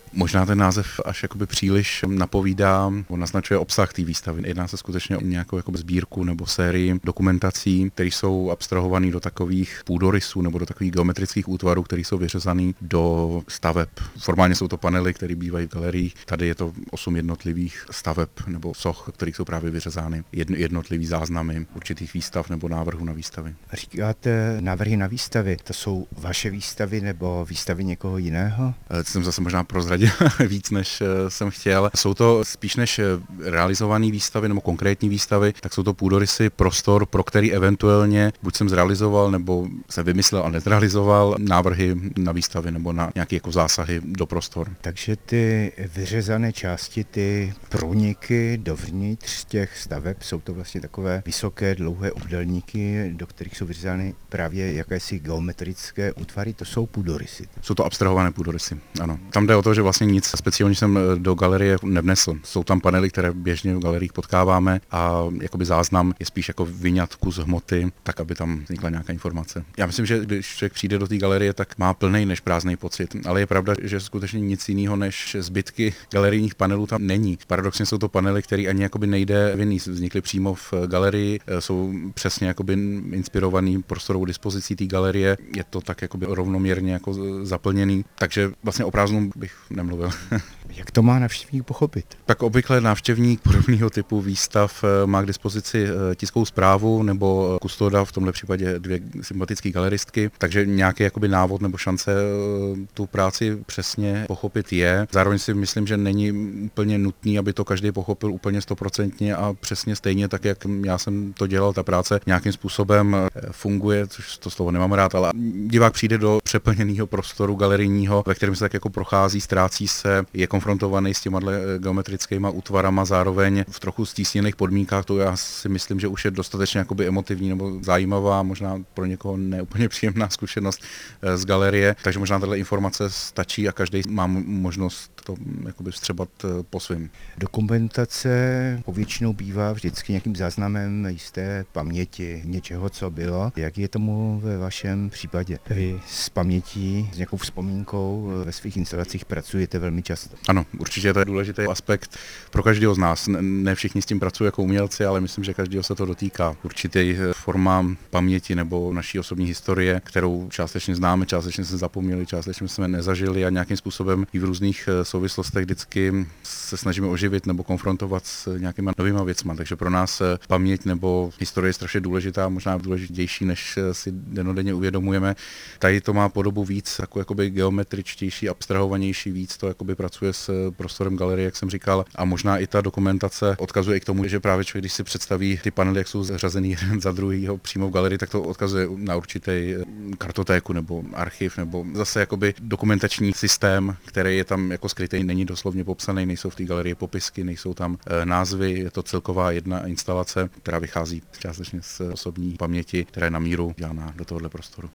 Možná ten název až jakoby příliš napovídá, naznačuje obsah té výstavy. Jedná se skutečně o nějakou jakoby sbírku nebo sérii dokumentací, které jsou abstrahované do takových půdorysů nebo do takových geometrických útvarů, které jsou vyřezané do staveb. Formálně jsou to panely, které bývají v galeriích. Tady je to 8 jednotlivých staveb nebo soch, kterých jsou právě vyřezány jednotlivý záznamy určitých výstav nebo návrhů na výstavy. Říkáte návrhy na výstavy, to jsou vaše výstavy nebo výstavy někoho jiného? Jsem zase možná prozradil víc, než jsem chtěl. Jsou to spíš než realizované výstavy nebo konkrétní výstavy, tak jsou to půdorysy prostor, pro který eventuálně buď jsem zrealizoval nebo jsem vymyslel a nezrealizoval návrhy na výstavy nebo na nějaké jako zásahy do prostor. Takže ty vyřezané části, ty průniky dovnitř těch staveb, jsou to vlastně takové vysoké, dlouhé obdélníky, do kterých jsou vyřezány právě jakési geometrické útvary, to jsou půdorysy. Jsou to abstrahované půdorysy, ano. Tam jde o to, že vlastně nic speciálně jsem do galerie nevnesl. Jsou tam panely, které běžně v galeriích potkáváme a jakoby záznam je spíš jako vyňat kus hmoty, tak aby tam vznikla nějaká informace. Já myslím, že když člověk přijde do té galerie, tak má plnej než prázdný pocit, ale je pravda, že skutečně nic jiného než zbytky galerijních panelů tam není. Paradoxně jsou to panely, které ani jakoby nejde vynést, vznikly přímo v galerii, jsou přesně jakoby inspirovaný prostorovou dispozicí té galerie, je to tak jakoby rovnoměrně jako zaplněný, takže vlastně o prázdnu bych nemluvil. Jak to má návštěvník pochopit? Tak obvykle návštěvník podobného typu výstav má k dispozici tiskovou zprávu nebo kustoda, v tomhle případě 2 sympatické galeristky, takže nějaký jakoby návod nebo šance tu práci přesně pochopit je. Zároveň si myslím, že není úplně nutný, aby to každý pochopil úplně 100% a přesně stejně tak, jak já jsem to dělal, ta práce nějakým způsobem funguje, což to slovo nemám rád, ale divák přijde do přeplněného prostoru galerijního, ve kterém se tak jako prochází, ztrácí se, je konfrontovaný s těma geometrickýma útvarama, zároveň v trochu stísněných podmínkách, to já si myslím, že už je dostatečně jakoby emotivní nebo zajímavá, možná pro někoho neúplně příjemná zkušenost z galerie, takže možná tato informace stačí a každý má možnost to jakoby vstřebat po svým. Dokumentace povětšinou bývá vždycky nějakým záznamem jisté paměti, něčeho, co bylo. Jak je tomu ve vašem případě? Vy s pamětí, s nějakou vzpomínkou ve svých instalacích pracujete velmi často. Ano, určitě to je důležitý aspekt pro každého z nás. Ne všichni s tím pracují jako umělci, ale myslím, že každého se to dotýká. Určitý forma paměti nebo naší osobní historie, kterou částečně známe, částečně jsme zapomněli, částečně jsme nezažili a nějakým způsobem i v různých souvislostech vždycky se snažíme oživit nebo konfrontovat s nějakýma novýma věcma. Takže pro nás paměť nebo historie je strašně důležitá, možná důležitější, než si dennodenně uvědomujeme. Tady to má podobu víc jako jakoby geometričtější, abstrahovanější, víc to jakoby pracuje s prostorem galerie, jak jsem říkal, a možná i ta dokumentace odkazuje i k tomu, že právě člověk, když si představí ty panely, jak jsou zařazený jeden za druhýho přímo v galerii, tak to odkazuje na určitý kartotéku nebo archiv nebo zase jakoby dokumentační systém, který je tam jako skrytý, není doslovně popsaný, nejsou v té galerii popisky, nejsou tam názvy, je to celková jedna instalace, která vychází částečně z osobní paměti, která je na míru dělaná do tohohle prostoru.